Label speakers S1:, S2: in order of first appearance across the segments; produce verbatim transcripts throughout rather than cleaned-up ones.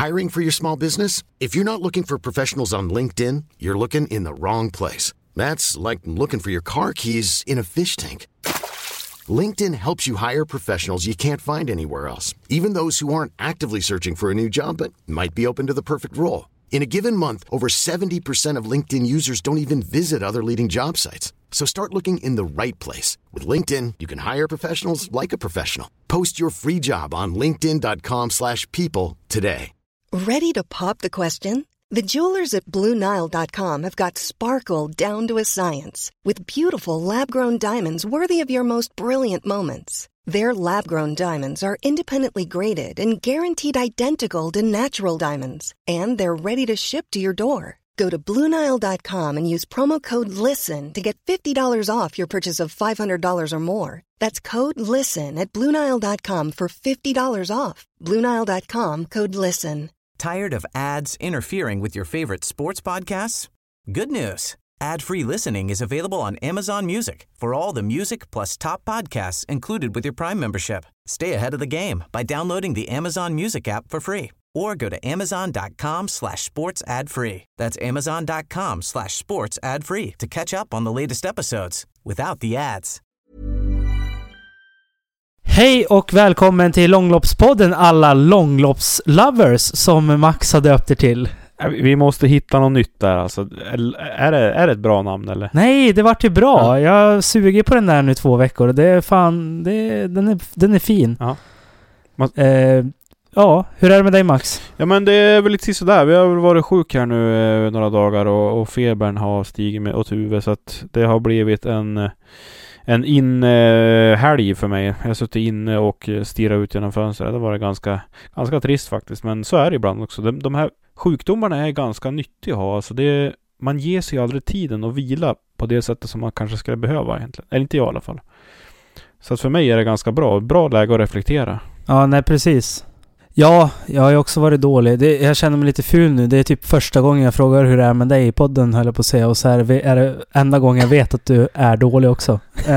S1: Hiring for your small business? If you're not looking for professionals on LinkedIn, you're looking in the wrong place. That's like looking for your car keys in a fish tank. LinkedIn helps you hire professionals you can't find anywhere else, even those who aren't actively searching for a new job but might be open to the perfect role. In a given month, over seventy percent of LinkedIn users don't even visit other leading job sites. So start looking in the right place. With LinkedIn, you can hire professionals like a professional. Post your free job on linkedin dot com slash people today.
S2: Ready to pop the question? The jewelers at Blue Nile dot com have got sparkle down to a science with beautiful lab-grown diamonds worthy of your most brilliant moments. Their lab-grown diamonds are independently graded and guaranteed identical to natural diamonds, and they're ready to ship to your door. Go to Blue Nile dot com and use promo code LISTEN to get fifty dollars off your purchase of five hundred dollars or more. That's code LISTEN at Blue Nile dot com for fifty dollars off. Blue Nile dot com, code LISTEN.
S3: Tired of ads interfering with your favorite sports podcasts? Good news. Ad-free listening is available on Amazon Music for all the music plus top podcasts included with your Prime membership. Stay ahead of the game by downloading the Amazon Music app for free or go to amazon dot com slash sports ad free. That's amazon dot com slash sports ad free to catch up on the latest episodes without the ads.
S4: Hej och välkommen till Långloppspodden, alla långloppslovers som Max har döpt er till.
S5: Vi måste hitta något nytt där alltså. Är det, är det ett bra namn eller?
S4: Nej, det vart ju bra. Ja. Jag suger på den där nu två veckor och det är fan, det, den, är, den är fin.
S5: Ja. Man...
S4: Eh, ja, hur är det med dig Max?
S5: Ja men det är väl lite sådär. Vi har väl varit sjuk här nu eh, några dagar och, och febern har stigit med åt huvudet så att det har blivit en... En in-helg eh, för mig. Jag har suttit inne och stirrat ut genom fönstret. Det var ganska, ganska trist faktiskt. Men så är det ibland också. De, de här sjukdomarna är ganska nyttiga att ha. Alltså det, man ger sig aldrig tiden att vila på det sättet som man kanske skulle behöva egentligen. Eller inte jag i alla fall. Så att för mig är det ganska bra. Bra läge att reflektera.
S4: Ja, nej precis. Ja, jag har ju också varit dålig. Det, jag känner mig lite ful nu. Det är typ första gången jag frågar hur det är med dig i podden, höll jag på att säga. Och så är det, är det enda gången jag vet att du är dålig också.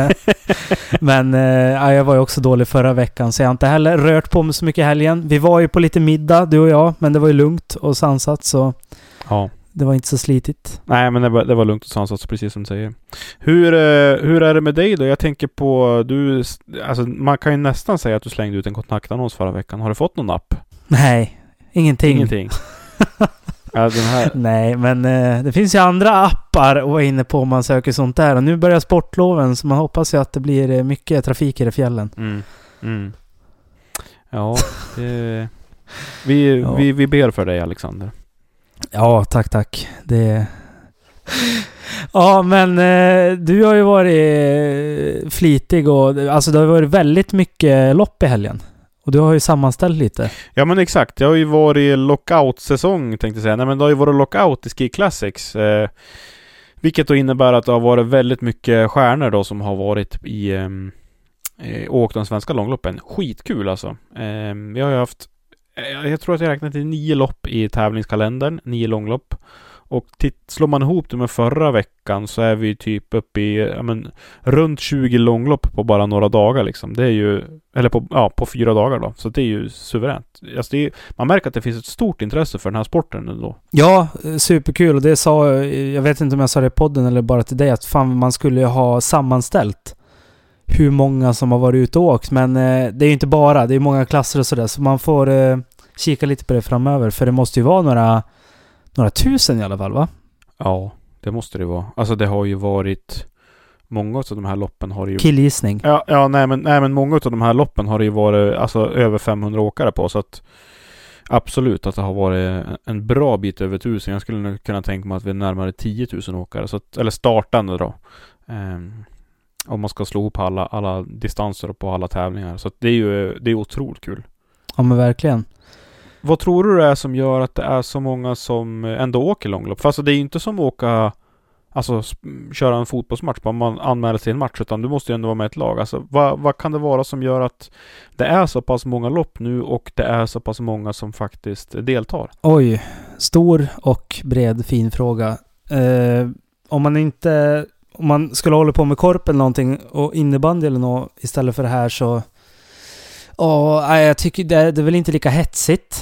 S4: Men eh, jag var ju också dålig förra veckan, så jag har inte heller rört på mig så mycket i helgen. Vi var ju på lite middag, du och jag, men det var ju lugnt och sansat, så
S5: ja.
S4: Det var inte så slitigt.
S5: Nej, men det var, det var lugnt och sansat, precis som du säger. Hur, eh, hur är det med dig då? Jag tänker på, du, alltså, man kan ju nästan säga att du slängde ut en kontaktannons förra veckan. Har du fått någon app?
S4: Nej, ingenting.
S5: Ingenting. Ja, den här...
S4: Nej, men eh, det finns ju andra appar att vara inne på om man söker sånt där. Och nu börjar sportloven, så man hoppas ju att det blir mycket trafik i fjällen.
S5: Mm. Mm. Ja, det... vi,
S4: ja.
S5: Vi, vi ber för dig, Alexander.
S4: Ja, tack, tack. Det... Ja, men eh, du har ju varit flitig och alltså det har varit väldigt mycket lopp i helgen. Och du har ju sammanställt lite.
S5: Ja men exakt, det har ju varit lockout-säsong tänkte jag säga. Nej men det har ju varit lockout i Ski Classics. Eh, vilket då innebär att det har varit väldigt mycket stjärnor då som har varit i eh, åkt de svenska långloppen. Skitkul alltså. Eh, vi har ju haft, eh, jag tror att jag räknat till nio lopp i tävlingskalendern, nio långlopp. Och titt, slår man ihop det med förra veckan så är vi typ uppe i ja, men, runt tjugo långlopp på bara några dagar liksom. Det är ju, eller på, ja, på fyra dagar då. Så det är ju suveränt. Alltså det är, man märker att det finns ett stort intresse för den här sporten ändå.
S4: Ja, superkul. Och det sa, jag vet inte om jag sa det i podden eller bara till dig, att fan man skulle ju ha sammanställt hur många som har varit ute och åkt. Men eh, det är ju inte bara, det är många klasser och sådär. Så man får eh, kika lite på det framöver. För det måste ju vara några Några tusen i alla fall, va?
S5: Ja, det måste det vara. Alltså det har ju varit många av de här loppen har ju...
S4: Killgissning.
S5: Ja, ja nej, men, nej men många av de här loppen har det ju varit alltså, över femhundra åkare på. Så att absolut att det har varit en bra bit över tusen. Jag skulle nog kunna tänka mig att vi är närmare tio tusen åkare. Så att, eller startande då. Um, om man ska slå ihop alla, alla distanser på alla tävlingar. Så att det är ju det är otroligt kul.
S4: Ja men verkligen.
S5: Vad tror du det är som gör att det är så många som ändå åker långlopp? För alltså det är ju inte som att åka, alltså köra en fotbollsmatch på om man anmäler sig till en match, utan du måste ju ändå vara med ett lag. Alltså vad, vad kan det vara som gör att det är så pass många lopp nu och det är så pass många som faktiskt deltar?
S4: Oj, stor och bred fin fråga. Eh, om man inte, om man skulle hålla på med korp eller någonting och innebandy eller något istället för det här så... Ja, jag tycker det är, det är väl inte lika hetsigt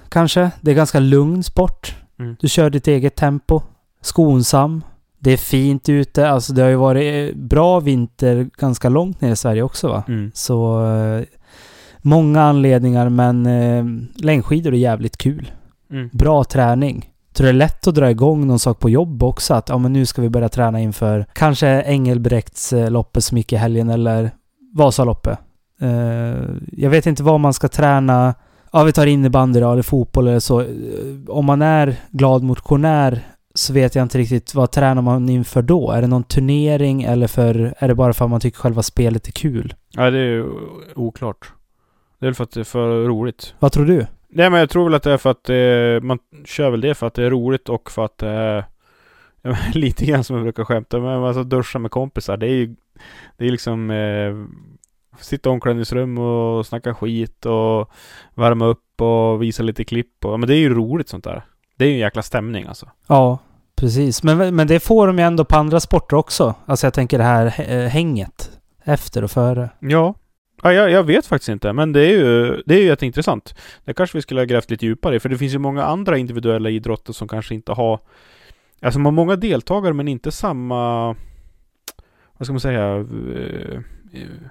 S4: kanske. Det är ganska lugn sport.
S5: Mm.
S4: Du kör ditt eget tempo. Skonsam. Det är fint ute. Alltså det har ju varit bra vinter ganska långt ner i Sverige också, va?
S5: Mm.
S4: Så eh, många anledningar, men eh, längdskidor är jävligt kul.
S5: Mm.
S4: Bra träning. Tror det är lätt att dra igång någon sak på jobb också. Att ja, men nu ska vi börja träna inför kanske Engelbrekts eh, loppet som gick i helgen eller Vasaloppet. Eh, jag vet inte vad man ska träna. Ja, vi tar innebandy då, eller fotboll eller så. Eh, om man är glad motionär så vet jag inte riktigt vad tränar man inför då. Är det någon turnering eller för, är det bara för att man tycker själva spelet är kul?
S5: Ja, det är ju oklart. Det är väl för att det är för roligt.
S4: Vad tror du?
S5: Nej, men jag tror väl att det är för att det, man kör väl det för att det är roligt och för att det är ja, lite grann som jag brukar skämta men alltså duscha med kompisar. Det är ju det är liksom eh, sitta i omklädningsrum och snacka skit och värma upp och visa lite klipp. Och, men det är ju roligt sånt där. Det är ju en jäkla stämning alltså.
S4: Ja, precis. Men, men det får de ju ändå på andra sporter också. Alltså jag tänker det här hänget efter och före.
S5: Ja. Ja, jag, jag vet faktiskt inte, men det är ju det är ju jätteintressant. Det kanske vi skulle ha grävt lite djupare i, för det finns ju många andra individuella idrotter som kanske inte har, alltså man har många deltagare men inte samma, vad ska man säga, uh, uh,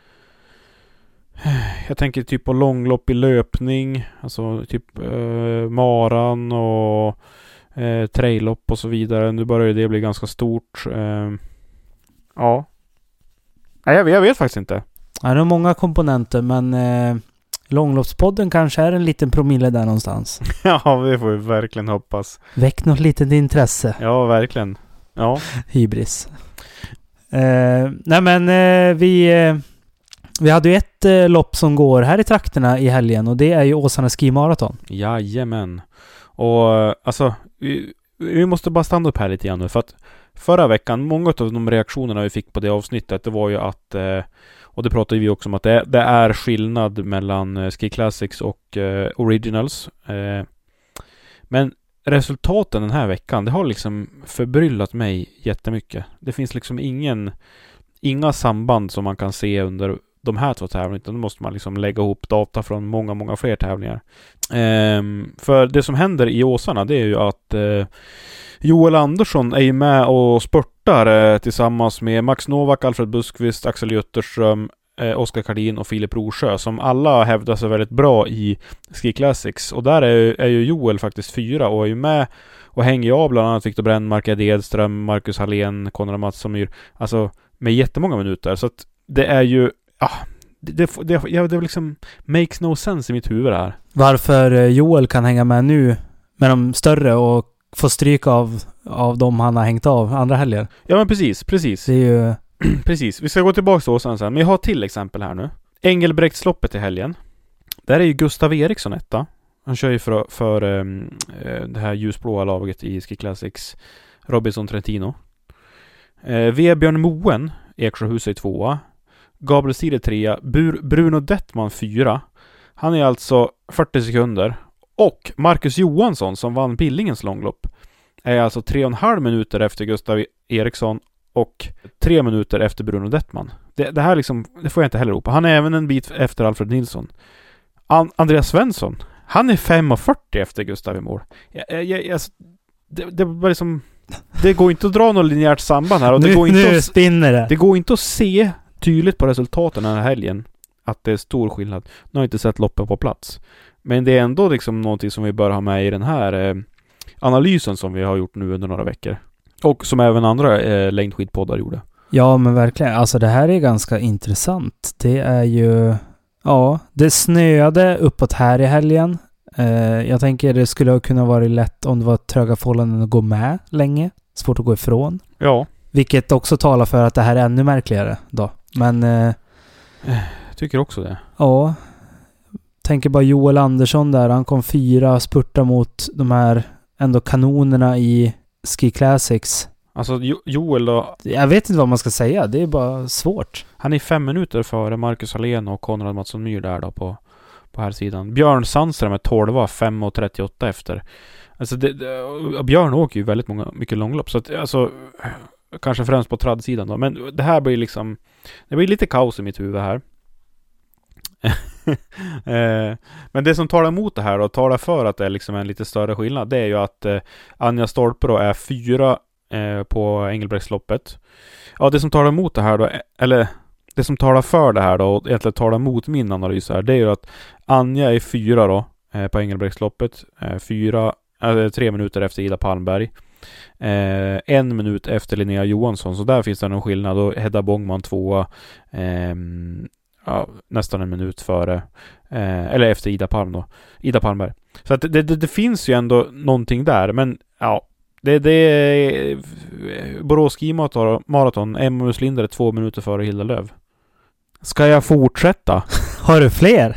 S5: jag tänker typ på långlopp i löpning, alltså typ uh, maran och uh, traillopp och så vidare. Nu börjar det bli ganska stort. Uh, ja. Nej, jag, jag vet faktiskt inte.
S4: Ja, det är många komponenter, men eh, långloppspodden kanske är en liten promille där någonstans.
S5: Ja, det får vi verkligen hoppas.
S4: Väck något litet intresse.
S5: Ja, verkligen. Ja.
S4: Hybris. Eh, nej men eh, vi, eh, vi hade ju ett eh, lopp som går här i trakterna i helgen och det är ju Åsarna skimaraton.
S5: Jajamän. Och alltså, vi, vi måste bara stanna upp här lite grann nu, för att förra veckan, många av de reaktionerna vi fick på det avsnittet, det var ju att eh, och det pratade vi också om att det, det är skillnad mellan eh, Ski Classics och eh, Originals. Eh, men resultaten den här veckan, det har liksom förbryllat mig jättemycket. Det finns liksom ingen inga samband som man kan se under de här två tävlingarna, utan då måste man liksom lägga ihop data från många, många fler tävlingar. Eh, för det som händer i Åsarna, det är ju att eh, Joel Andersson är ju med och spurtar eh, tillsammans med Max Novak, Alfred Buskvist, Axel Jutterström, eh, Oskar Kardin och Filip Rosjö, som alla hävdar sig väldigt bra i Ski Classics. Och där är, är ju Joel faktiskt fyra och är ju med och hänger av bland annat Viktor Brännmark, Ed Edström, Marcus Hallén, Konrad Mattsson, alltså med jättemånga minuter. Så att det är ju ja, det, det, det, ja, det liksom makes no sense i mitt huvud här.
S4: Varför Joel kan hänga med nu med de större och få stryk av, av dem han har hängt av andra helger.
S5: Ja, men precis, precis.
S4: Det är ju...
S5: precis. Vi ska gå tillbaka till Åsarna sen. Men jag har till exempel här nu. Engelbrektsloppet i helgen. Där är ju Gustav Eriksson etta. Han kör ju för, för um, det här ljusblåa laget i Ski Classics, Robinson Trentino. Uh, Vebjörn Moen, Eksjöhus är tvåa. Gabriel Side trea. Bur- Bruno Dettman fyra. Han är alltså fyrtio sekunder. Och Marcus Johansson, som vann Billingens långlopp, är alltså tre och en halv minuter efter Gustav Eriksson och tre minuter efter Bruno Dettman. Det, det här liksom, det får jag inte heller ihop. Han är även en bit efter Alfred Nilsson. An- Andreas Svensson, han är fem och fyrtio efter Gustav i mål. Jag, jag, jag, det, det var liksom, det går inte att dra något linjärt samband här. Och det
S4: nu
S5: går inte
S4: nu
S5: att,
S4: spinner det.
S5: Det går inte att se tydligt på resultaten den här helgen att det är stor skillnad. Nu har jag inte sett loppen på plats. Men det är ändå liksom någonting som vi bör ha med i den här eh, analysen som vi har gjort nu under några veckor. Och som även andra eh, längdskidpoddar gjorde.
S4: Ja, men verkligen. Alltså det här är ganska intressant. Det är ju... Ja, det snöade uppåt här i helgen. Eh, jag tänker det skulle kunna vara lätt om det var tröga förhållanden att gå med länge. Svårt att gå ifrån.
S5: Ja.
S4: Vilket också talar för att det här är ännu märkligare då. Men... Eh,
S5: jag tycker också det.
S4: Ja. Tänker bara Joel Andersson där. Han kom fyra och spurta mot de här ändå kanonerna i Ski Classics.
S5: Alltså jo- Joel då...
S4: Jag vet inte vad man ska säga. Det är bara svårt.
S5: Han är fem minuter före Marcus Hallén och Konrad Mattsson Myhr där då på, på här sidan. Björn Sandström är tolva, fem och trettioåtta efter. Alltså det, det, Björn åker ju väldigt många, mycket långlopp. Så att, alltså, kanske främst på tradsidan då. Men det här blir liksom... Det blir lite kaos i mitt huvud här. eh, men det som talar emot det här och talar för att det är liksom en lite större skillnad, det är ju att eh, Anja Stolpe då är fyra eh, på Engelbrektsloppet. Ja, det som talar emot det här då, eller det som talar för det här då, och egentligen talar emot min analys här, det är ju att Anja är fyra då eh, på Engelbrektsloppet, eh, fyra, äh, tre minuter efter Ida Palmberg. Eh, en minut efter Linnea Johansson, så där finns det någon skillnad. Och Hedda Bångman tvåa eh, ja, nästan en minut före eh, eller efter Ida Palm då, Ida Palmberg. Så att det, det, det finns ju ändå någonting där, men ja, det, det är Borås Ski-maraton, Emma Muslinder är två minuter före Hilda Löv. Ska jag fortsätta?
S4: Har du fler?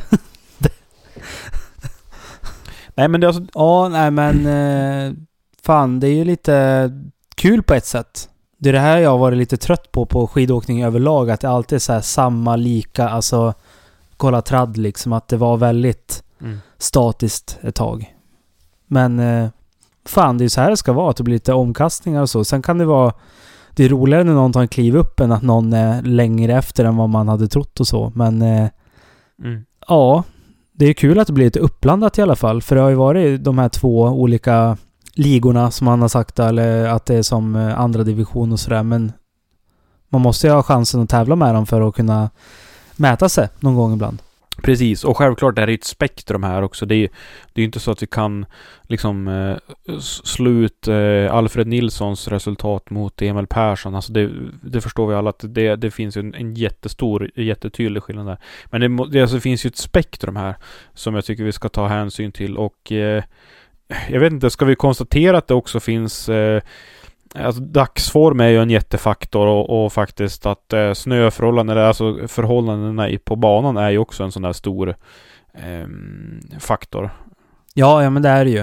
S5: Nej, men det är alltså...
S4: Ja, nej men eh, fan, det är ju lite kul på ett sätt. Det är det här jag har varit lite trött på på skidåkning överlag, att det alltid är så här samma, lika, alltså kolla tradd liksom, att det var väldigt mm. statiskt ett tag. Men eh, fan, det är ju så här det ska vara, att det blir lite omkastningar och så. Sen kan det vara, det är roligare när någon tar en kliv upp än att någon är längre efter än vad man hade trott och så. Men eh, mm. ja, det är kul att det blir lite uppblandat i alla fall. För det har ju varit de här två olika ligorna som man har sagt, eller att det är som andra division och sådär. Men man måste ju ha chansen att tävla med dem för att kunna mäta sig någon gång ibland.
S5: Precis, och självklart är det ett spektrum här också. Det är ju det är inte så att vi kan liksom eh, slå ut eh, Alfred Nilssons resultat mot Emil Persson. Alltså det, det förstår vi alla att det, det finns en, en jättestor, jättetydlig skillnad där. Men det, det alltså finns ju ett spektrum här som jag tycker vi ska ta hänsyn till. Och eh, jag vet inte, ska vi konstatera att det också finns... Eh, Alltså, dagsform är ju en jättefaktor, och, och faktiskt att eh, snöförhållanden, alltså förhållandena på banan är ju också en sån där stor eh, faktor.
S4: Ja, ja, men det är det ju.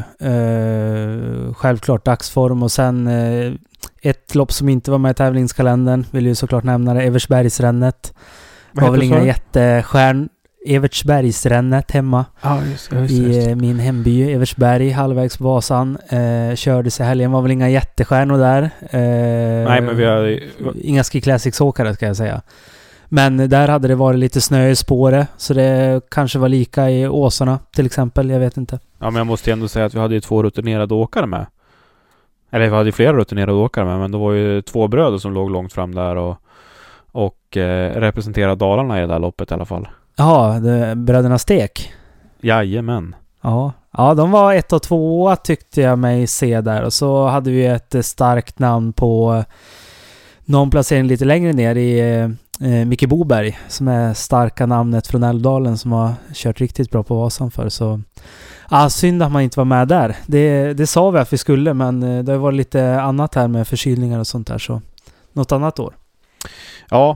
S4: Eh, självklart dagsform, och sen eh, ett lopp som inte var med i tävlingskalendern vill ju såklart nämna det, Evertsbergsrännet. Det var väl inga jättestjärn Evertsbergsrännet hemma
S5: ah, just, just, just.
S4: i min hemby Evertsberg, halvvägs på Vasan. Eh, kördes i helgen, var väl inga jättestjärnor där. Eh,
S5: Nej, men vi har...
S4: Inga Ski Classics-åkare ska jag säga. Men där hade det varit lite snö i spåret, så det kanske var lika i Åsarna till exempel, jag vet inte.
S5: Ja, men jag måste ändå säga att vi hade ju två rutinerade åkare med. Eller vi hade ju flera rutinerade åkare med, men det var ju två bröder som låg långt fram där och, och eh, representerade Dalarna i det där loppet i alla fall.
S4: Ja, bröderna Stek.
S5: Jajamän.
S4: Ja. Ja, de var ett och två tyckte jag mig se där. Och så hade vi ett starkt namn på någon placering lite längre ner i eh, Micke Boberg, som är starka namnet från Älvdalen, som har kört riktigt bra på Vasan för. Så ja, synd att man inte var med där. Det, det sa vi att vi skulle, men det var lite annat här med förkylningar och sånt där. Så något annat år.
S5: Ja.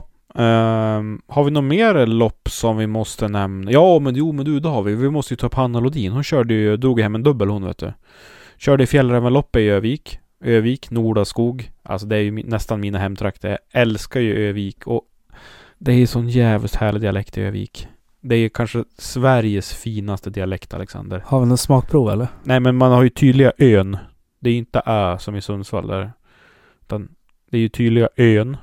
S5: Um, har vi något mer lopp som vi måste nämna? Ja, men jo, men du, det har vi. Vi måste ju ta upp Hanna Lodin. Hon körde ju, drog hem en dubbel, hon vet du. Körde i Fjällrävenloppet i Övik. Övik, Nordaskog. Alltså det är ju nästan mina hemtrakter. Jag älskar ju Övik. Och det är ju sån jävligt härlig dialekt i Övik. Det är ju kanske Sveriges finaste dialekt, Alexander.
S4: Har vi någon smakprov eller?
S5: Nej, men man har ju tydliga ön. Det är ju inte ö som i Sundsvall där. Utan det är ju tydliga ön.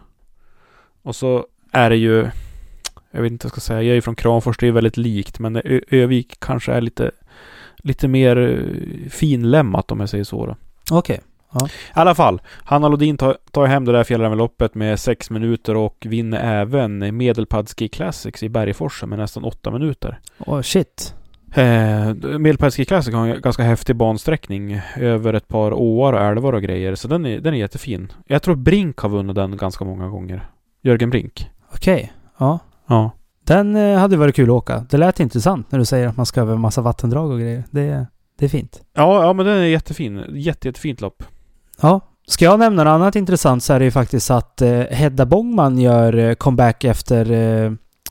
S5: Och så är det ju, jag vet inte vad jag ska säga, jag är från Kramfors, det är väldigt likt, men Ö- Övik kanske är lite lite mer finlämmat, om jag säger så då.
S4: Okej. Okay. Ja.
S5: I alla fall, Hanna Lodin tar, tar hem det där Fjällrävenloppet med sex minuter och vinner även Medelpad Ski Classics i Bergforsen med nästan åtta minuter.
S4: Åh, oh, shit.
S5: Eh, Medelpad Ski Classics har en ganska häftig bansträckning över ett par åar och älvar och grejer, så den är, den är jättefin. Jag tror Brink har vunnit den ganska många gånger. Jörgen Brink.
S4: Okej, okay. Ja.
S5: Ja.
S4: Den eh, hade varit kul att åka. Det lät intressant när du säger att man ska över en massa vattendrag och grejer. Det, det är fint.
S5: Ja, ja, men den är jättefin. Jätte, jättefint lopp.
S4: Ja. Ska jag nämna något annat intressant, så är det ju faktiskt att eh, Hedda Bångman gör eh, comeback efter eh,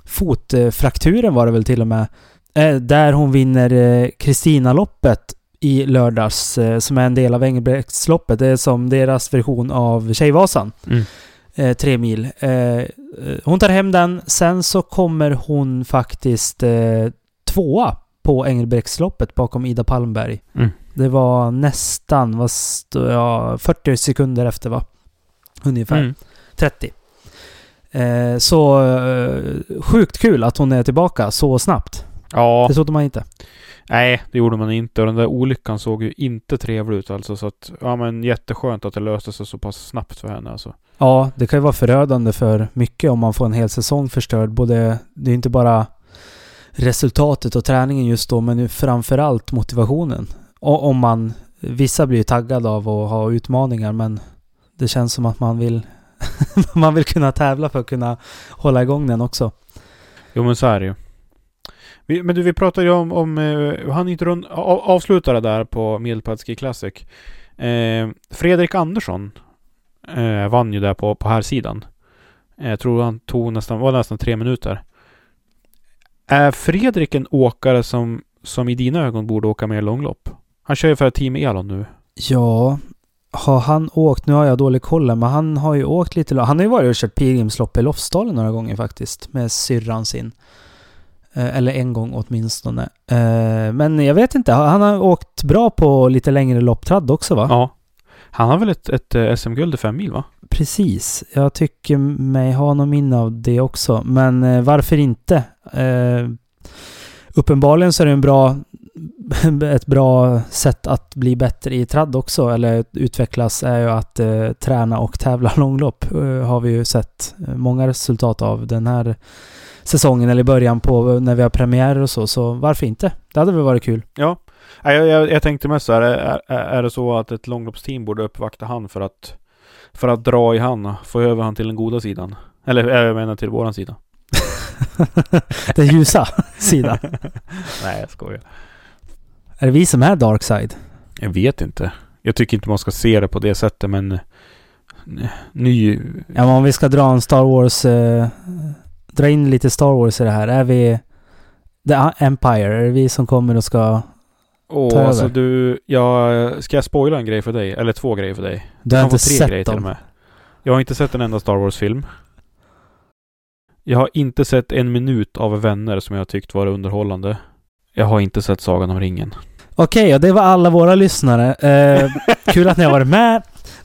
S4: fotfrakturen var det väl till och med. Eh, där hon vinner Kristina-loppet eh, i lördags, eh, som är en del av Engelbrektsloppet. Det är som deras version av Tjejvasan. Mm. Eh, tre mil. Eh, hon tar hem den. Sen så kommer hon faktiskt eh, tvåa på Engelbrektsloppet bakom Ida Palmberg. Mm. Det var nästan var st- ja, fyrtio sekunder efter, va? Ungefär. Mm. trettio. Eh, så eh, sjukt kul att hon är tillbaka så snabbt.
S5: Ja.
S4: Det trodde man inte.
S5: Nej, det gjorde man inte. Och den där olyckan såg ju inte trevlig ut alltså. Så att, ja men jätteskönt att det löste sig så pass snabbt för henne alltså.
S4: Ja, det kan ju vara förödande för mycket om man får en hel säsong förstörd. Både, det är inte bara resultatet och träningen just då, men framförallt motivationen. Och om man, vissa blir ju taggade av att ha utmaningar, men det känns som att man vill man vill kunna tävla för att kunna hålla igång den också.
S5: Jo men så är det ju. Vi, men du, vi pratade ju om, om uh, han inte rund, av, avslutade där på Medelpad Ski Classic. Eh, Fredrik Andersson eh, vann ju där på, på här sidan. Jag eh, tror han tog nästan, var nästan tre minuter. Är Fredrik en åkare som, som i dina ögon borde åka mer långlopp? Han kör ju för Team Elon nu.
S4: Ja, har han åkt, nu har jag dålig koll, men han har ju åkt lite, han har ju varit och kört pilgrimslopp i Lofsdalen några gånger faktiskt, med syrran sin. Eller en gång åtminstone. Men jag vet inte, han har åkt bra på lite längre lopptradd också, va?
S5: Ja. Han har väl ett, ett S M-guld i fem mil, va?
S4: Precis. Jag tycker mig ha någon minne av det också. Men varför inte? Uppenbarligen så är det en bra ett bra sätt att bli bättre i tradd också, eller utvecklas, är ju att eh, träna och tävla långlopp. Eh, har vi ju sett många resultat av den här säsongen, eller i början på när vi har premiärer och så, så varför inte? Det hade väl varit kul.
S5: Ja, jag, jag, jag tänkte mest så här, är, är det så att ett långloppsteam borde uppvakta han för att för att dra i han och få över han till den goda sidan? Eller jag menar till våran sida.
S4: Den ljusa sidan.
S5: Nej, jag skojar.
S4: Är det vi som är dark side?
S5: Jag vet inte. Jag tycker inte man ska se det på det sättet, men ny...
S4: Ja, men om vi ska dra en Star Wars eh, dra in lite Star Wars i det här. Är vi The Empire? Är det vi som kommer och ska
S5: Åh,
S4: ta
S5: alltså
S4: över?
S5: du... Jag, ska jag spoila en grej för dig? Eller två grejer för dig?
S4: Du har
S5: jag
S4: inte
S5: tre
S4: sett
S5: grejer till
S4: dem?
S5: och med. Jag har inte sett en enda Star Wars-film. Jag har inte sett en minut av Vänner som jag har tyckt var underhållande. Jag har inte sett Sagan om ringen.
S4: Okej, okay, och det var alla våra lyssnare. Eh, kul att ni har varit med.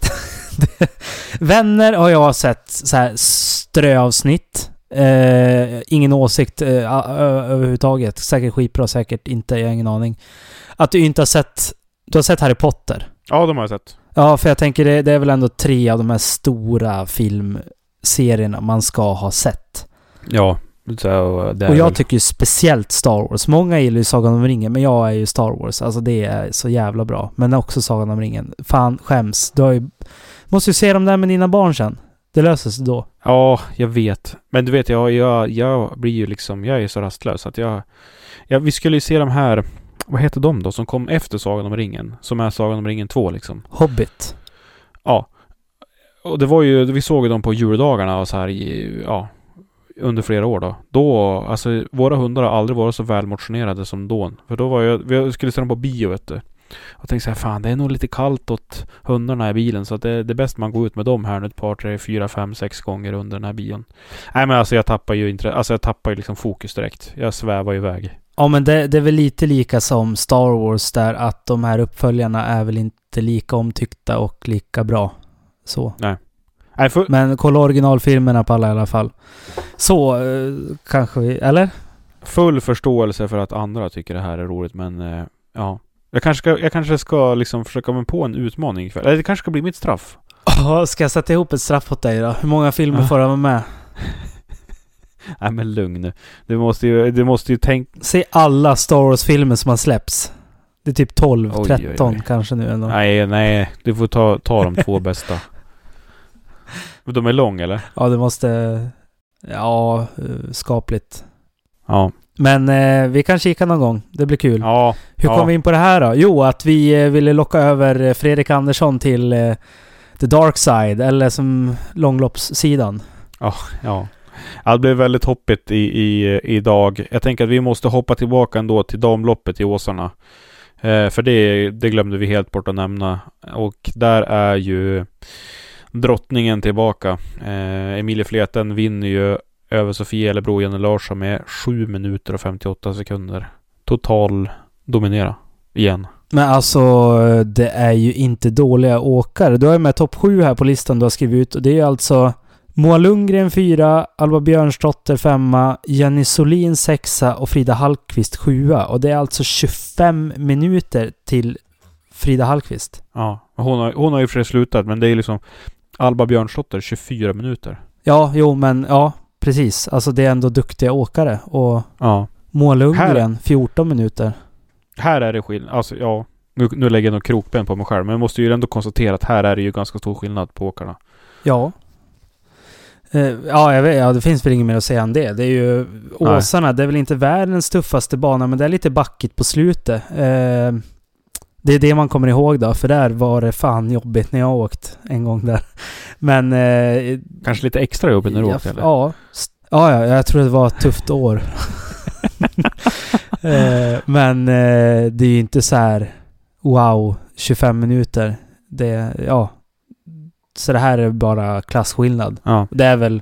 S4: Vänner har jag sett så här ströavsnitt. Eh, ingen åsikt eh, överhuvudtaget. Säkert skitbra, säkert inte. Jag har ingen aning. Att du inte har sett... Du har sett Harry Potter?
S5: Ja, de har jag sett.
S4: Ja, för jag tänker det, det är väl ändå tre av de här stora filmserierna man ska ha sett.
S5: Ja. Så det är
S4: och jag
S5: väl...
S4: tycker ju speciellt Star Wars. Många gillar ju Sagan om ringen, men jag är ju Star Wars. Alltså det är så jävla bra. Men också Sagan om ringen. Fan, skäms. Du har ju... måste ju se dem där med dina barn sen. Det löser sig då.
S5: Ja, jag vet. Men du vet, jag, jag, jag blir ju liksom... Jag är ju så rastlös att jag, jag... Vi skulle ju se de här... Vad heter de då? Som kom efter Sagan om ringen. Som är Sagan om ringen två liksom.
S4: Hobbit.
S5: Ja. Och det var ju... Vi såg ju dem på juldagarna och så här i... Ja... under flera år då. Då, alltså våra hundar har aldrig varit så välmotionerade som då. För då var jag, vi skulle se dem på bio, vet du. Och tänkte så här, fan det är nog lite kallt åt hundarna i bilen, så att det, det är bäst man går ut med dem här nu ett par, tre, fyra, fem, sex gånger under den här bion. Nej men alltså jag tappar ju inte, alltså jag tappar ju liksom fokus direkt. Jag svävar iväg.
S4: Ja, men det, det är väl lite lika som Star Wars där, att de här uppföljarna är väl inte lika omtyckta och lika bra. Så.
S5: Nej. Nej, för...
S4: Men kolla originalfilmerna på alla i alla fall. Så eh, kanske vi, eller?
S5: Full förståelse för att andra tycker det här är roligt, men eh, ja. Jag kanske ska, jag kanske ska liksom försöka mig på en utmaning ikväll. Eller det kanske ska bli mitt straff.
S4: Oh, ska jag sätta ihop ett straff åt dig då? Hur många filmer får jag vara med?
S5: Nej men lugn nu. Du måste ju, du måste ju tänka...
S4: Se alla Star Wars-filmer som har släppts. Det är typ tolv,
S5: oj,
S4: tretton
S5: oj, oj.
S4: kanske nu ändå.
S5: Nej, nej. Du får ta, ta de två bästa. De är lång, eller?
S4: Ja, det måste... Ja, skapligt.
S5: Ja.
S4: Men eh, vi kan kika någon gång. Det blir kul.
S5: Ja.
S4: Hur
S5: ja.
S4: kom vi in på det här då? Jo, att vi eh, ville locka över Fredrik Andersson till eh, The Dark Side, eller som långloppssidan.
S5: Ja, ja. Det blev väldigt hoppigt i, i, idag. Jag tänker att vi måste hoppa tillbaka ändå till damloppet i Åsarna. Eh, för det, det glömde vi helt bort att nämna. Och där är ju drottningen tillbaka. Eh, Emilie Fleten vinner ju över Sofia Elebro Jenny Larsson med sju minuter och femtioåtta sekunder. Total dominera igen.
S4: Men alltså, det är ju inte dåliga åkare. Du har ju med topp sju här på listan du har skrivit ut. Och det är ju alltså Moa Lundgren fyra, Alva Björnsdotter femma, Jenny Solin sexa och Frida Hallqvist sjua. Och det är alltså tjugofem minuter till Frida Hallqvist.
S5: Ja, hon har, hon har ju för sig slutat, men det är liksom Alva Björnsdotter tjugofyra minuter.
S4: Ja, jo, men ja, precis. Alltså det är ändå duktiga åkare. Och
S5: ja.
S4: Moa Lundgren här, fjorton minuter.
S5: Här är det skillnad. Alltså ja, nu, nu lägger jag nog krokben på mig själv, men jag måste ju ändå konstatera att här är det ju ganska stor skillnad på åkarna.
S4: Ja. Uh, ja, jag vet, ja, det finns väl inget mer att säga än det. Det är ju Åsarna, det är väl inte världens tuffaste bana, men det är lite backigt på slutet. Uh, det är det man kommer ihåg då, för där var det fan jobbigt när jag åkt en gång där. Men uh,
S5: kanske lite extra jobbigt när du
S4: ja,
S5: åkte, eller?
S4: Ja, ja, ja, jag tror det var ett tufft år. uh, men uh, det är ju inte så här wow, tjugofem minuter. Det, ja. Så det här är bara klassskillnad.
S5: Ja.
S4: Det är väl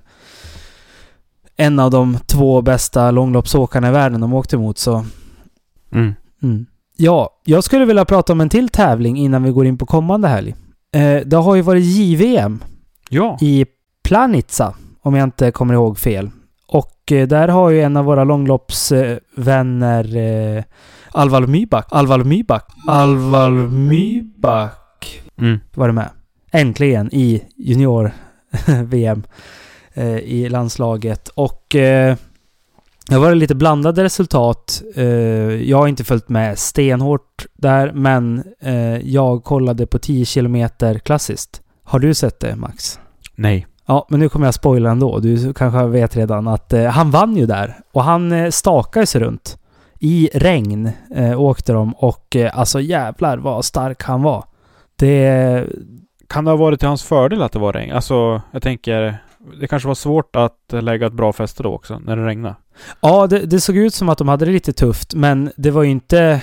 S4: en av de två bästa långloppsåkarna i världen de åkte emot. Så.
S5: Mm.
S4: Mm. Ja, jag skulle vilja prata om en till tävling innan vi går in på kommande helg. Eh, det har ju varit J V M
S5: ja.
S4: i Planica, om jag inte kommer ihåg fel. Och eh, där har ju en av våra långloppsvänner eh, Alvar Myback. Alvar Myback. Alvar Myback
S5: mm.
S4: var det med. Äntligen i junior-V M eh, i landslaget. Och eh, det var lite blandade resultat. Eh, jag har inte följt med stenhårt där, men eh, jag kollade på tio kilometer klassiskt. Har du sett det, Max?
S5: Nej.
S4: Ja, men nu kommer jag spoila ändå. Du kanske vet redan att eh, han vann ju där. Och han eh, stakade sig runt. I regn eh, åkte de. Och eh, alltså jävlar vad stark han var. Det...
S5: Kan det ha varit till hans fördel att det var regn? Alltså, jag tänker, det kanske var svårt att lägga ett bra fäste då också, när det regnade.
S4: Ja, det, det såg ut som att de hade det lite tufft, men det var ju inte...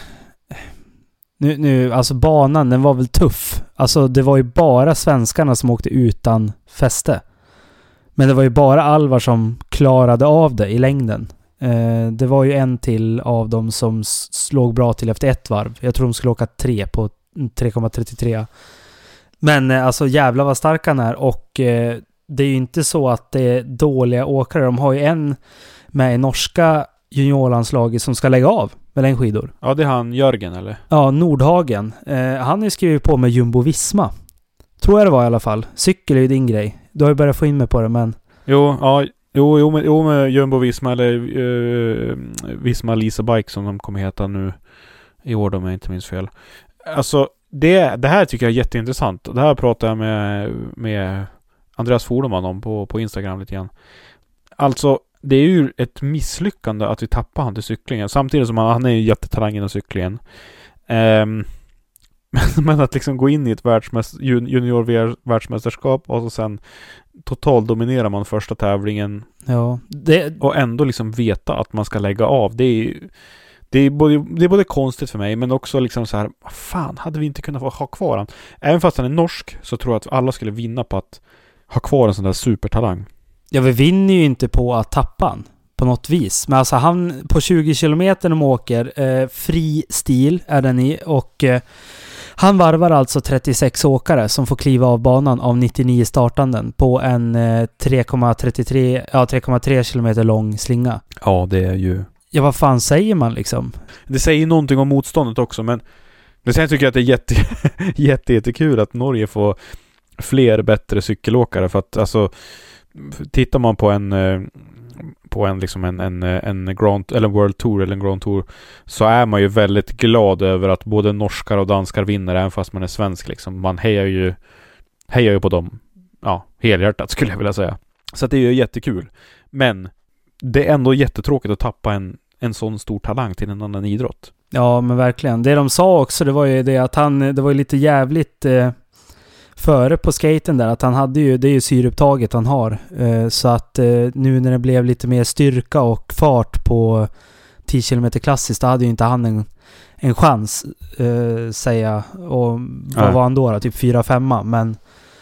S4: Nu, nu, alltså banan, den var väl tuff. Alltså, det var ju bara svenskarna som åkte utan fäste. Men det var ju bara Alvar som klarade av det i längden. Eh, det var ju en till av dem som slog bra till efter ett varv. Jag tror de skulle åka tre på tre komma trettiotre. Men alltså jävla vad stark han är. Och eh, det är ju inte så att det är dåliga åkare. De har ju en med i norska juniorlandslaget som ska lägga av med längdskidor.
S5: Ja, det är han Jörgen, eller?
S4: Ja, Nordhagen. Eh, han är ju skrivit på med Jumbo Visma. Tror jag det var i alla fall. Cykel är ju din grej. Du har ju börjat få in mig på det, men...
S5: Jo, ja, jo, jo, med, jo med Jumbo Visma, eller uh, Visma Lisa Bike som de kommer heta nu i år, om jag inte minns fel. Alltså, Det, det här tycker jag är jätteintressant. Det här pratar jag med, med Andreas Fordoman om på, på Instagram lite grann. Alltså, det är ju ett misslyckande att vi tappar han till cyklingen. Samtidigt som han, han är ju jättetalang inom cyklingen. Um, men, men att liksom gå in i ett världsmäst, junior-världsmästerskap och så sen totalt dominerar man första tävlingen.
S4: Ja, det...
S5: Och ändå liksom veta att man ska lägga av. Det är ju... Det är, både, det är både konstigt för mig, men också liksom så här, vad fan, hade vi inte kunnat få ha kvar han? Även fast han är norsk så tror jag att alla skulle vinna på att ha kvar en sån där supertalang.
S4: Ja, vi vinner ju inte på att tappa han på något vis. Men alltså han på tjugo kilometer de åker, eh, fri stil är den i, och eh, han varvar alltså trettiosex åkare som får kliva av banan av nittionio startanden på en eh, tre komma trettiotre, ja, tre komma tre kilometer lång slinga.
S5: Ja, det är ju...
S4: Ja, vad fan säger man liksom?
S5: Det säger någonting om motståndet också, men men sen tycker jag att det är jätte, jätte, jättekul att Norge får fler bättre cykelåkare, för att alltså tittar man på en på en liksom en en en Grand eller en World Tour eller en Grand Tour, så är man ju väldigt glad över att både norskar och danskar vinner, även fast man är svensk liksom. Man hejar ju hejar ju på dem, ja, helhjärtat skulle jag vilja säga. Så att det är ju jättekul. Men det är ändå jättetråkigt att tappa en en sån stor talang till en annan idrott.
S4: Ja, men verkligen. Det de sa också, det var ju det att han, det var ju lite jävligt eh, före på skaten där, att han hade ju, det är ju syreupptaget han har. Eh, så att eh, nu när det blev lite mer styrka och fart på tio kilometer klassiskt, då hade ju inte han en, en chans, eh, säga. Och vad
S5: Nej.
S4: var han då, då? Typ fyra femma, men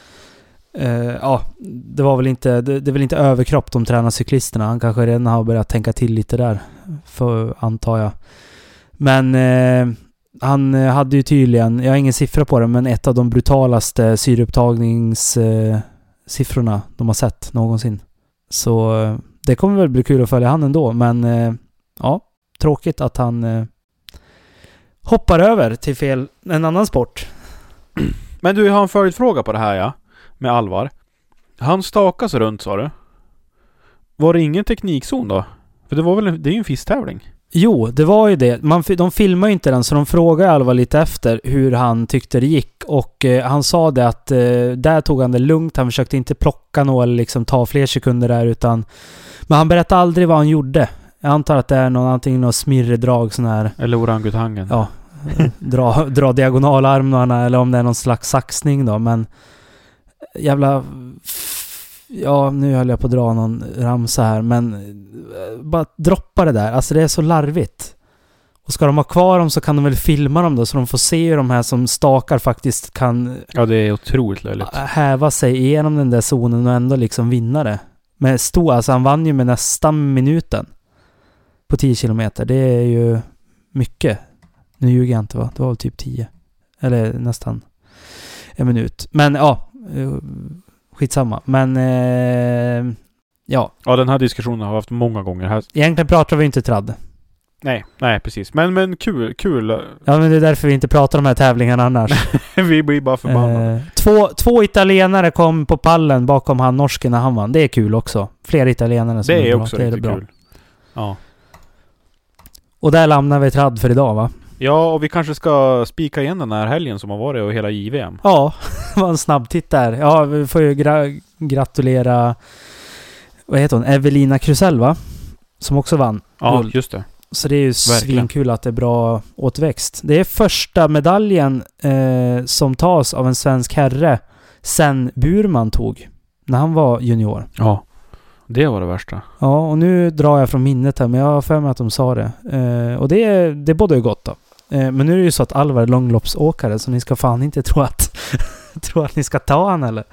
S4: Uh, ja, det var väl inte det, det är väl inte överkropp de tränar cyklisterna. Han kanske redan har börjat tänka till lite där, för, antar jag. Men uh, han uh, hade ju tydligen, jag har ingen siffra på det, men ett av de brutalaste syreupptagnings uh, siffrorna de har sett någonsin. Så det kommer väl bli kul att följa han ändå. Men eh, ja, tråkigt att han eh, hoppar över till fel, en annan sport.
S5: Men du, har en följdfråga på det här, ja. Med Alvar. Han stakas runt, sa du. Var det ingen teknikzon då? För det var väl en, det är ju en fisttävling.
S4: Jo, det var ju det. Man, de filmar ju inte den, så de frågade Alvar lite efter hur han tyckte det gick. Och eh, han sa det att eh, där tog han det lugnt. Han försökte inte plocka något eller liksom ta fler sekunder där, utan... Men han berättade aldrig vad han gjorde. Jag antar att det är någon, antingen någon smirredrag sån här...
S5: Eller orangutangen.
S4: Ja, dra, dra diagonalarmarna, eller om det är någon slags saxning då. Men jävla... Ja, nu höll jag på att dra någon ramsa här, men bara droppa det där. Alltså det är så larvigt. Och ska de ha kvar dem så kan de väl filma dem då, så de får se hur de här som stakar faktiskt kan...
S5: Ja, det är otroligt löjligt.
S4: Häva sig igenom den där zonen och ändå liksom vinna det. Men stå, alltså han vann ju med nästan minuten på tio kilometer. Det är ju mycket. Nu ljuger jag inte, va? Det var väl typ tio. Eller nästan en minut. Men ja... skitsamma. Men eh, ja.
S5: Ja, den här diskussionen har vi haft många gånger här.
S4: Egentligen pratar vi inte tradd.
S5: Nej, nej precis. Men, men kul, kul.
S4: Ja, men det är därför vi inte pratar om de här tävlingarna annars.
S5: Vi blir bara förbannade.
S4: Eh, två, två italienare kom på pallen bakom han norsken när han vann. Det är kul också. Fler italienare som
S5: det är
S4: är bra.
S5: också
S4: det är
S5: riktigt
S4: bra.
S5: kul. Ja.
S4: Och där lämnar vi tradd för idag, va?
S5: Ja, och vi kanske ska spika igen den här helgen som har varit och hela J V M.
S4: Ja, det var en snabb titt där. Ja, vi får ju gra- gratulera vad heter hon? Evelina Krusell, va? Som också vann.
S5: Ja,
S4: guld.
S5: just det.
S4: Så det är ju svinkul att det är bra återväxt. Det är första medaljen eh, som tas av en svensk herre sen Burman tog när han var junior.
S5: Ja, det var det värsta.
S4: Ja, och nu drar jag från minnet här, men jag har för mig att de sa det. Eh, och det, det bådar ju gott då. Eh, men nu är det ju så att Alvar är långloppsåkare, så ni ska fan inte tro att, tro att ni ska ta han eller.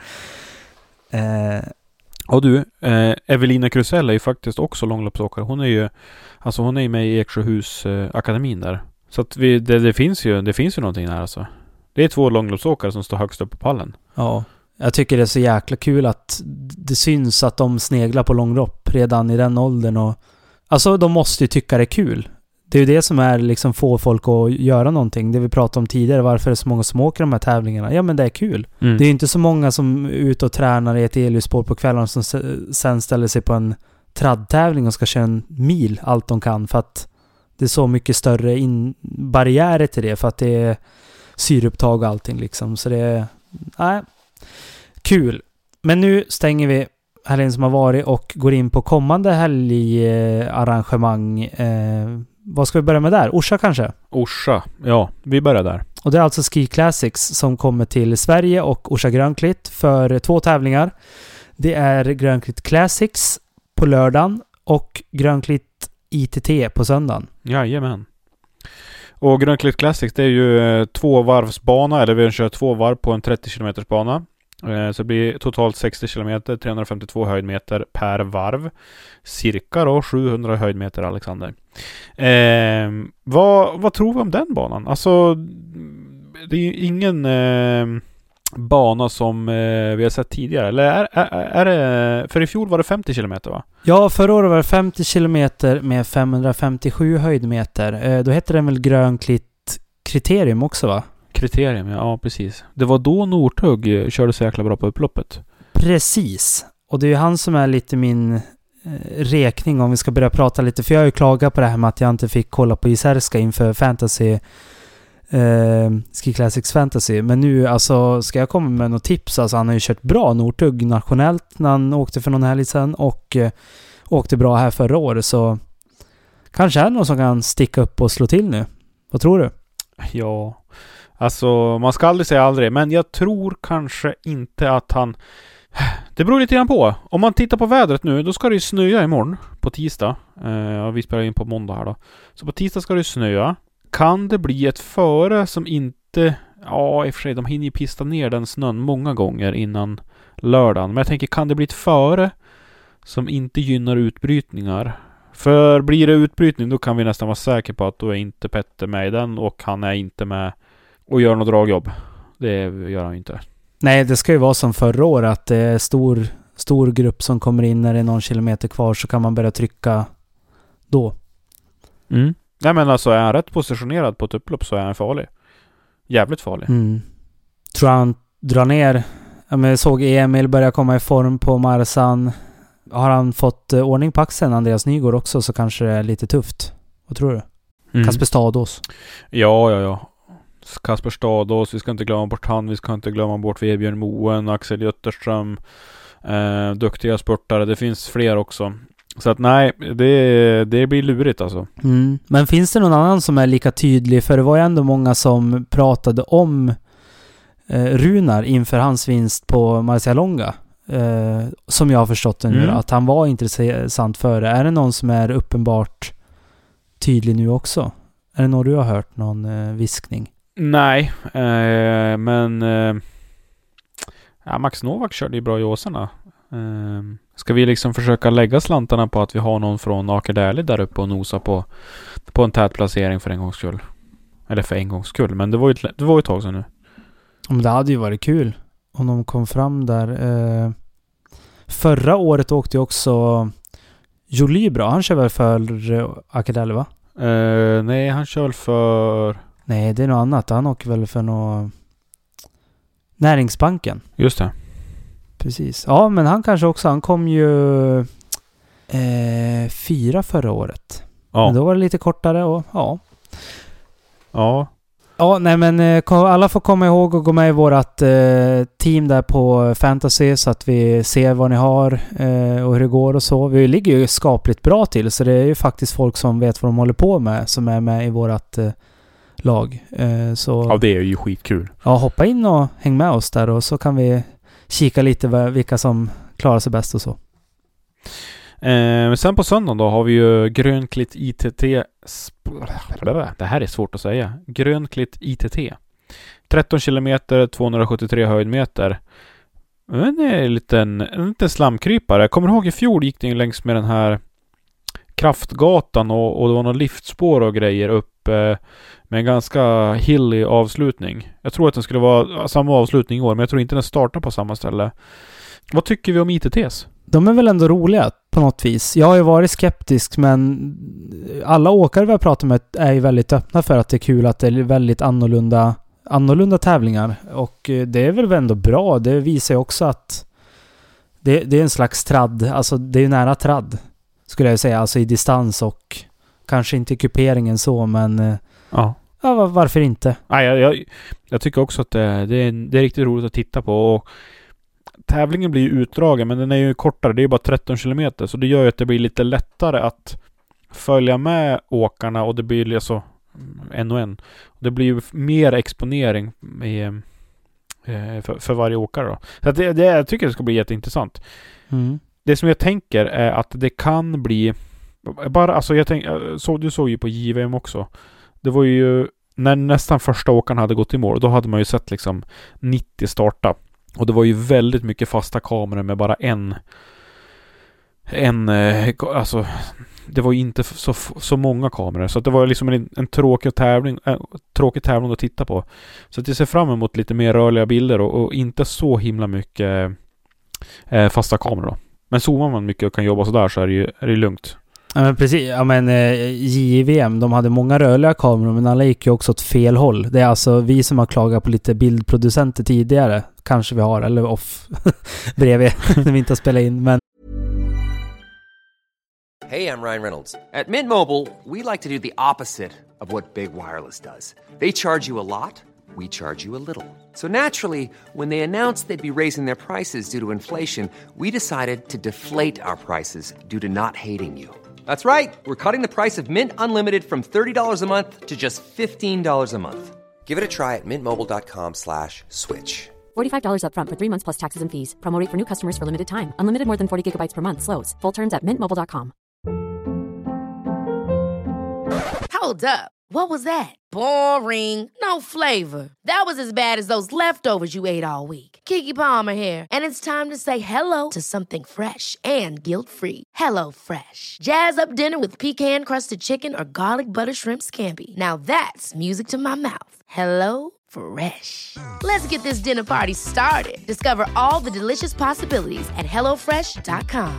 S4: Eh,
S5: Och du, eh, Evelina Krusell är ju faktiskt också långloppsåkare. Hon är ju alltså hon är ju med i Eksjöhus eh, akademin där. Så att vi, det, det finns ju det finns ju någonting här alltså. Det är två långloppsåkare som står högst upp på pallen.
S4: Ja, jag tycker det är så jäkla kul att det syns att de sneglar på långlopp redan i den åldern. Och, alltså de måste ju tycka det är kul. Det är ju det som är liksom få folk att göra någonting. Det vi pratade om tidigare, varför är det så många som åker de här tävlingarna? Ja, men det är kul. Mm. Det är ju inte så många som är ute och tränar i ett elljusspår på kvällarna som sen ställer sig på en traddtävling och ska köra en mil allt de kan, för att det är så mycket större in- barriärer till det, för att det är syreupptag och allting liksom. Så det är nej, kul. Men nu stänger vi helgen som har varit och går in på kommande helgarrangemang. Eh, vad ska vi börja med där? Orsa kanske?
S5: Orsa, ja. Vi börjar där.
S4: Och det är alltså Ski Classics som kommer till Sverige och Orsa Grönklitt för två tävlingar. Det är Grönklitt Classics på lördagen och Grönklitt I T T på söndagen.
S5: Jajamän. Och Grönklitt Classics, det är ju eh, två varvsbana, eller vi kör två varv på en trettio kilometers bana. Eh, så det blir totalt sextio kilometer, trehundrafemtiotvå höjdmeter per varv. Cirka då sjuhundra höjdmeter, Alexander. Eh, vad, vad tror vi om den banan? Alltså, det är ju ingen eh, bana som eh, vi har sett tidigare. Eller är, är, är det, för i fjol var det femtio kilometer, va?
S4: Ja, förra året var det femtio kilometer med femhundrafemtiosju höjdmeter. Eh, då hette den väl Grönklitt Kriterium också, va?
S5: Kriterium, ja precis. Det var då Northug körde så jäkla bra på upploppet.
S4: Precis. Och det är ju han som är lite min eh, räkning om vi ska börja prata lite. För jag har ju klagat på det här med att jag inte fick kolla på Iserska inför Fantasy eh, Ski Classics Fantasy. Men nu alltså ska jag komma med något tips. Alltså han har ju kört bra Northug nationellt när han åkte för någon helg sedan och eh, åkte bra här förra året. Så kanske är det någon som kan sticka upp och slå till nu. Vad tror du?
S5: Ja, alltså man ska aldrig säga aldrig, men jag tror kanske inte att han... Det beror lite grann på. Om man tittar på vädret nu, då ska det ju snöa imorgon på tisdag. Eh, vi spelar in på måndag här då. Så på tisdag ska det snöa. Kan det bli ett före som inte... Ja, i och för sig, de hinner ju pista ner den snön många gånger innan lördagen. Men jag tänker, kan det bli ett före som inte gynnar utbrytningar? För blir det utbrytning, då kan vi nästan vara säkra på att då är inte Petter med i den och han är inte med och gör något dragjobb. Det gör han inte.
S4: Nej, det ska ju vara som förra året, att det är stor, stor grupp som kommer in när det är någon kilometer kvar, så kan man börja trycka då.
S5: Mm. Nej, men alltså är han rätt positionerad på ett upplopp så är han farlig. Jävligt farlig.
S4: Mm. Tror han drar ner. Jag såg Emil börja komma i form på Marsan. Har han fått ordning på axeln, Andreas Nygård också, så kanske det är lite tufft. Vad tror du? Mm. Kasper Stadås.
S5: Ja, ja, ja. Kasper Stadås, vi ska inte glömma bort han, vi ska inte glömma bort Vebjörn Moen, Axel Götterström, eh, duktiga spurtare. Det finns fler också. Så att nej, det, det blir lurigt alltså.
S4: Mm. Men finns det någon annan som är lika tydlig? För det var ju ändå många som pratade om eh, Runar inför hans vinst på Marcialonga. Eh, som jag har förstått det nu, mm. att han var intressant för det. Är det någon som är uppenbart tydlig nu också? Är det någon du har hört, någon eh, viskning?
S5: Nej, eh, men eh, ja, Max Novak körde ju bra i Åsarna. Eh, ska vi liksom försöka lägga slantarna på att vi har någon från Akerdäli där uppe och nosa på, på en tät placering för en gångs skull? Eller för en gångs skull, men det var ju ett, det var ju ett tag sedan nu.
S4: Men det hade ju varit kul om de kom fram där. Eh, förra året åkte ju också Jolie bra. Han kör väl för Akerdäli, va?
S5: Eh, nej, han kör väl för...
S4: Nej, det är något annat. Han åker väl för något... Näringsbanken.
S5: Just det.
S4: Precis. Ja, men han kanske också... Han kom ju eh, fyra förra året. Ja. Men då var det lite kortare och ja.
S5: Ja.
S4: Ja, nej men eh, alla får komma ihåg och gå med i vårat eh, team där på Fantasy så att vi ser vad ni har eh, och hur det går och så. Vi ligger ju skapligt bra till, så det är ju faktiskt folk som vet vad de håller på med som är med i vårat eh, lag. Eh, så,
S5: ja, det är ju skitkul.
S4: Ja, hoppa in och häng med oss där och så kan vi kika lite vilka som klarar sig bäst och så.
S5: Eh, sen på söndagen då har vi ju Grönklitt I T T. Det här är svårt att säga. Grönklitt I T T. tretton kilometer, tvåhundrasjuttiotre höjdmeter. Det är en liten, en liten slamkrypare. Jag kommer ihåg i fjol gick det längs med den här Kraftgatan och, och det var några liftspår och grejer upp eh, med en ganska hilly avslutning. Jag tror att den skulle vara samma avslutning i år, men jag tror inte den startar på samma ställe. Vad tycker vi om I T T:s?
S4: De är väl ändå roliga på något vis. Jag har ju varit skeptisk, men alla åkare vi har pratat med är ju väldigt öppna för att det är kul att det är väldigt annorlunda, annorlunda tävlingar. Och det är väl ändå bra. Det visar ju också att det, det är en slags tradd. Alltså det är nära tradd, skulle jag säga. Alltså i distans och kanske inte i kuperingen så, men
S5: ja,
S4: ja varför inte?
S5: Ja, jag, jag, jag tycker också att det, det, är, det är riktigt roligt att titta på. Och tävlingen blir ju utdragen, men den är ju kortare. Det är ju bara tretton kilometer, så det gör ju att det blir lite lättare att följa med åkarna och det blir alltså en och en. Det blir ju mer exponering i, för, för varje åkare då. Så att det, det, jag tycker det ska bli jätteintressant.
S4: Mm.
S5: Det som jag tänker är att det kan bli bara, alltså jag tänk, så, du såg ju på J V M också. Det var ju när nästan första åkaren hade gått i mål, då hade man ju sett liksom nittio starta. Och det var ju väldigt mycket fasta kameror med bara en en alltså det var ju inte så, så många kameror, så att det var liksom en, en tråkig tävling en tråkig tävling att titta på. Så att jag ser fram emot lite mer rörliga bilder och, och inte så himla mycket eh, fasta kameror då. Men zoomar man mycket och kan jobba så där så är det ju är det lugnt.
S4: Ja men precis, ja men eh, J V M, de hade många rörliga kameror, men alla gick ju också åt fel håll. Det är alltså vi som har klagat på lite bildproducenter tidigare, kanske vi har, eller off bredvid när vi inte har spelat in, men
S6: Hey, I'm Ryan Reynolds. At Mint Mobile, we like to do the opposite of what Big Wireless does. They charge you a lot, we charge you a little. So naturally, when they announced they'd be raising their prices due to inflation, we decided to deflate our prices due to not hating you. That's right. We're cutting the price of Mint Unlimited from thirty dollars a month to just fifteen dollars a month. Give it a try at mintmobile.com slash switch.
S7: forty-five dollars up front for three months plus taxes and fees. Promo rate for new customers for limited time. Unlimited more than forty gigabytes per month. Slows full terms at mint mobile dot com.
S8: Hold up. What was that? Boring. No flavor. That was as bad as those leftovers you ate all week. Keke Palmer here, and it's time to say hello to something fresh and guilt-free. Hello Fresh. Jazz up dinner with pecan-crusted chicken or garlic butter shrimp scampi. Now that's music to my mouth. Hello Fresh. Let's get this dinner party started. Discover all the delicious possibilities at hello fresh dot com.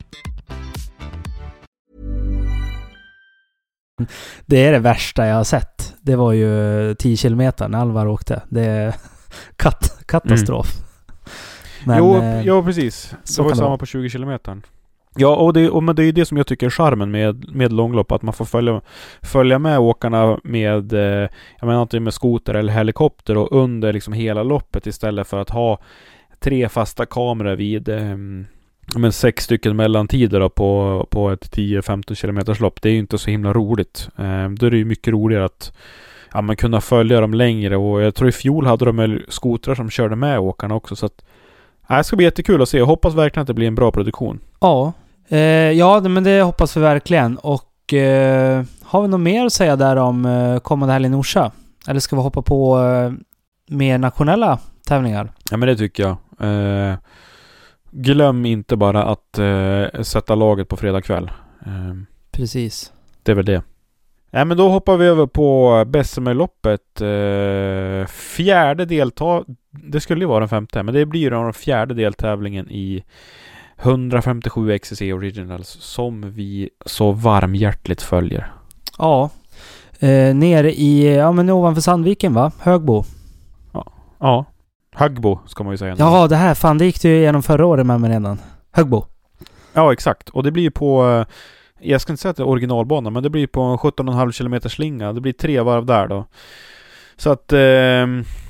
S4: Det är det värsta jag har sett. Det var ju tio kilometer när Alvar åkte. Det är kat- katastrof. Mm. Men,
S5: jo,
S4: eh,
S5: ja, precis. Det var ju samma vara på tjugo kilometer. Ja, och det, och men det är ju det som jag tycker är charmen med, med långlopp. Att man får följa, följa med åkarna med, eh, jag menar inte med skoter eller helikopter och under liksom hela loppet istället för att ha tre fasta kameror vid eh, men sex stycken mellantider då på, på ett tio femton kilometers lopp. Det är ju inte så himla roligt. Eh, då är det ju mycket roligare att ja, man kunna följa dem längre. Och jag tror i fjol hade de skotrar som körde med åkarna också. Så att, ja, det ska bli jättekul att se. Jag hoppas verkligen att det blir en bra produktion.
S4: Ja, eh, ja men det hoppas vi verkligen. Och eh, har vi något mer att säga där om eh, kommande helg i Orsa? Eller ska vi hoppa på eh, mer nationella tävlingar?
S5: Ja, men det tycker jag. Eh, glöm inte bara att eh, sätta laget på fredag kväll. Eh,
S4: Precis.
S5: Det är väl det. Ja, men då hoppar vi över på Bessemerloppet. Eh, fjärde deltag... Det skulle ju vara den femte, men det blir den fjärde deltävlingen i hundrafemtiosju X C C Originals som vi så varmhjärtligt följer.
S4: Ja. Eh, nere i, ja men ovanför Sandviken va? Högbo.
S5: Ja. Ja. Högbo ska man ju säga.
S4: Ja, det här fan det gick du ju igenom förra året med mig redan. Högbo.
S5: Ja, exakt. Och det blir på, jag ska inte säga att det är originalbanan, men det blir på en sjutton komma fem kilometer slinga. Det blir tre varv där då. Så att, eh,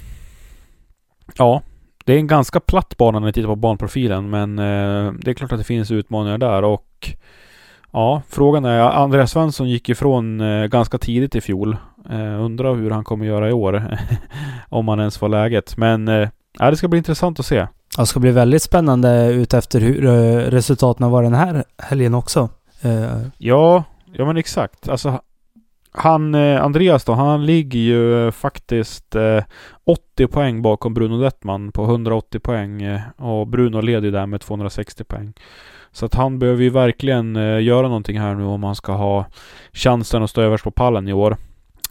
S5: ja, det är en ganska platt bana när vi tittar på banprofilen, men eh, det är klart att det finns utmaningar där. Och ja, frågan är, Andreas Svensson gick ifrån eh, ganska tidigt i fjol. Eh, undrar hur han kommer göra i år. Om han ens får läget. Men eh, ja, det ska bli intressant att se.
S4: Ja, det ska bli väldigt spännande ut efter hur eh, resultaten var den här helgen också. Eh.
S5: Ja, ja men exakt. Alltså han, eh, Andreas då, han ligger ju eh, faktiskt eh, åttio poäng bakom Bruno Dettman på hundraåttio poäng. Eh, och Bruno leder där med tvåhundrasextio poäng. Så att han behöver ju verkligen eh, göra någonting här nu om han ska ha chansen att stå överst på pallen i år.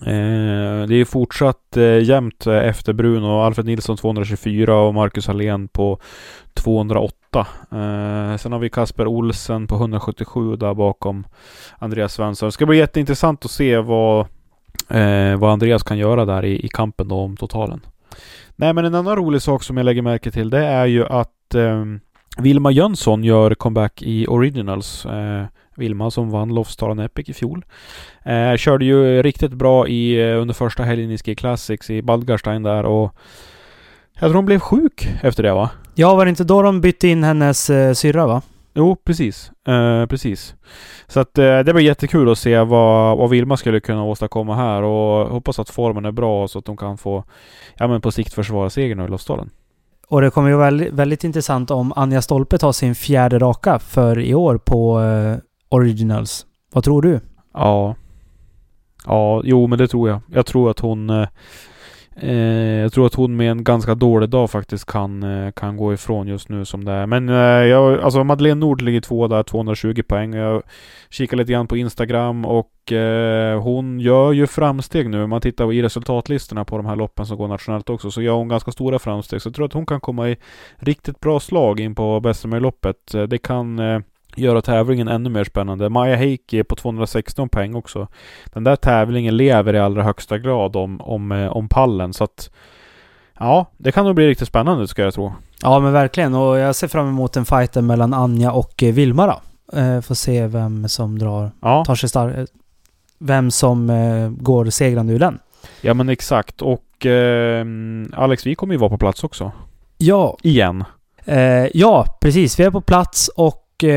S5: Eh, det är fortsatt eh, jämnt efter Bruno. Alfred Nilsson tvåhundratjugofyra och Marcus Hallén på tvåhundraåtta. Eh, sen har vi Kasper Olsen på hundrasjuttiosju där bakom Andreas Svensson. Det ska bli jätteintressant att se vad, eh, vad Andreas kan göra där i, i kampen då om totalen. Nej, men en annan rolig sak som jag lägger märke till, det är ju att eh, Vilma Jönsson gör comeback i Originals. Eh, Vilma som vann Lofsdalen Epic i fjol. Eh, körde ju riktigt bra i, under första helgen i Ski Classics i Baldgarstein där, och jag tror hon blev sjuk efter det va?
S4: Ja, var det inte då de bytte in hennes eh, syrra va?
S5: Jo, precis. Eh, precis. Så att eh, det blir jättekul att se vad, vad Vilma skulle kunna åstadkomma här, och hoppas att formen är bra så att de kan få ja, men på sikt försvara segern i Lofsdalen.
S4: Och det kommer ju väldigt, väldigt intressant om Anja Stolpe tar sin fjärde raka för i år på eh, Originals. Vad tror du?
S5: Ja. Ja, jo men det tror jag. Jag tror att hon eh, jag tror att hon med en ganska dålig dag faktiskt kan, eh, kan gå ifrån just nu som det är. Men eh, jag, alltså Madeleine Nord ligger två där, tvåhundratjugo poäng. Jag kikar lite grann på Instagram och eh, hon gör ju framsteg nu. Man tittar i resultatlistorna på de här loppen som går nationellt också, så gör hon ganska stora framsteg. Så jag tror att hon kan komma i riktigt bra slag in på Bessemerloppet. Det kan eh, göra tävlingen ännu mer spännande. Maja Heikki på tvåhundrasexton poäng också. Den där tävlingen lever i allra högsta grad om, om, om pallen. Så att ja, det kan nog bli riktigt spännande ska jag tro.
S4: Ja men verkligen, och jag ser fram emot en fighten mellan Anja och Vilma då. Eh, får se vem som drar,
S5: ja.
S4: tar sig star- vem som eh, går segrande ur den.
S5: Ja men exakt, och eh, Alex, vi kommer ju vara på plats också.
S4: Ja.
S5: Igen.
S4: Eh, ja, precis. Vi är på plats och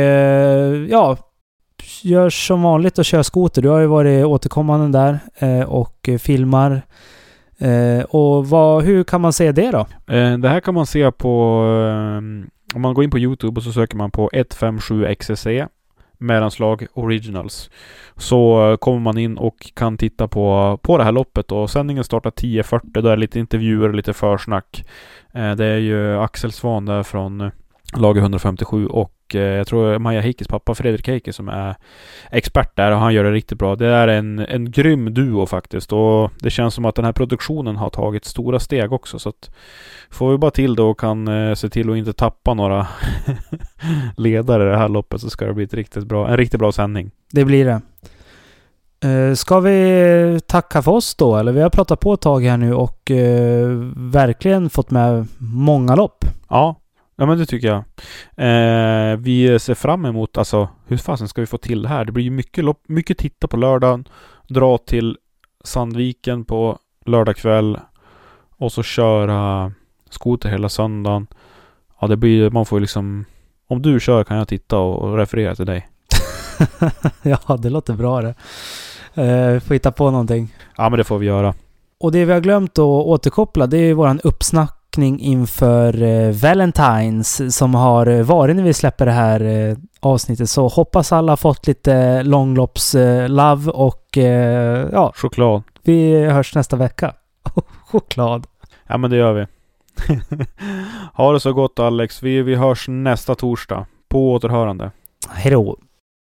S4: ja, gör som vanligt och kör skoter. Du har ju varit återkommande där eh, och filmar. Eh, och vad, hur kan man se det då?
S5: Eh, det här kan man se på eh, om man går in på YouTube och så söker man på ett fem sju X C C mellanslag Originals, så eh, kommer man in och kan titta på, på det här loppet, och sändningen startar tio fyrtio. Då är det lite intervjuer, lite försnack. Eh, det är ju Axel Svan där från lag hundrafemtiosju och och eh, jag tror Maja Hickes pappa Fredrik Heike som är expert där och han gör det riktigt bra. Det är en, en grym duo faktiskt och det känns som att den här produktionen har tagit stora steg också, så att får vi bara till det och kan eh, se till att inte tappa några ledare i det här loppet, så ska det bli ett riktigt bra, en riktigt bra sändning.
S4: Det blir det. Uh, ska vi tacka för oss då? Eller vi har pratat på ett tag här nu och uh, verkligen fått med många lopp.
S5: Ja, ja men det tycker jag. Uh, vi ser fram emot, alltså hur fasen ska vi få till det här? Det blir ju mycket lopp, mycket titta på lördagen, dra till Sandviken på lördag kväll och så köra skoter hela söndagen. Ja, det blir, man får ju liksom, om du kör kan jag titta och referera till dig.
S4: Ja, det låter bra det. Uh, får hitta på någonting.
S5: Ja, men det får vi göra.
S4: Och det vi har glömt att återkoppla, det är våran uppsnackning inför uh, Valentine's som har varit när vi släpper det här uh, avsnittet. Så hoppas alla har fått lite långlopps uh, love och uh, ja,
S5: choklad.
S4: Vi hörs nästa vecka. Choklad.
S5: Ja, men det gör vi. Ha det så gott, Alex. Vi, vi hörs nästa torsdag. På återhörande.
S4: Hej då.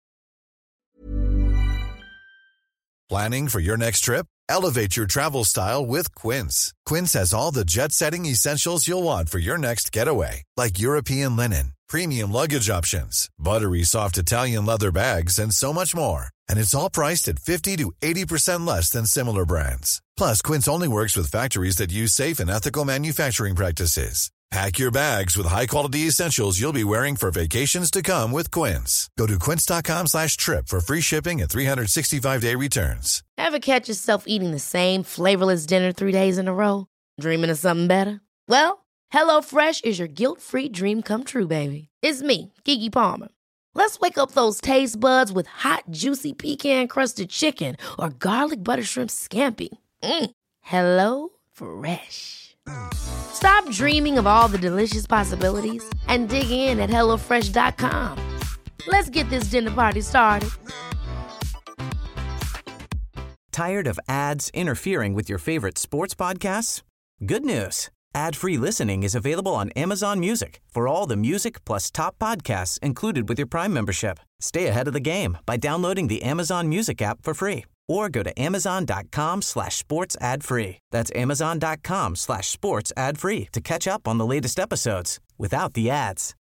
S9: Planning for your next trip? Elevate your travel style with Quince. Quince has all the jet-setting essentials you'll want for your next getaway, like European linen, premium luggage options, buttery soft Italian leather bags, and so much more. And it's all priced at fifty to eighty percent less than similar brands. Plus, Quince only works with factories that use safe and ethical manufacturing practices. Pack your bags with high-quality essentials you'll be wearing for vacations to come with Quince. Go to quince.com slash trip for free shipping and three sixty-five day returns.
S8: Ever catch yourself eating the same flavorless dinner three days in a row? Dreaming of something better? Well, HelloFresh is your guilt-free dream come true, baby. It's me, Keke Palmer. Let's wake up those taste buds with hot, juicy pecan-crusted chicken or garlic butter shrimp scampi. Mm. Hello Fresh. Stop dreaming of all the delicious possibilities and dig in at hello fresh dot com. Let's get this dinner party started.
S3: Tired of ads interfering with your favorite sports podcasts? Good news. Ad-free listening is available on Amazon Music for all the music plus top podcasts included with your Prime membership. Stay ahead of the game by downloading the Amazon Music app for free or go to amazon.com slash sports ad free. That's amazon.com slash sports ad free to catch up on the latest episodes without the ads.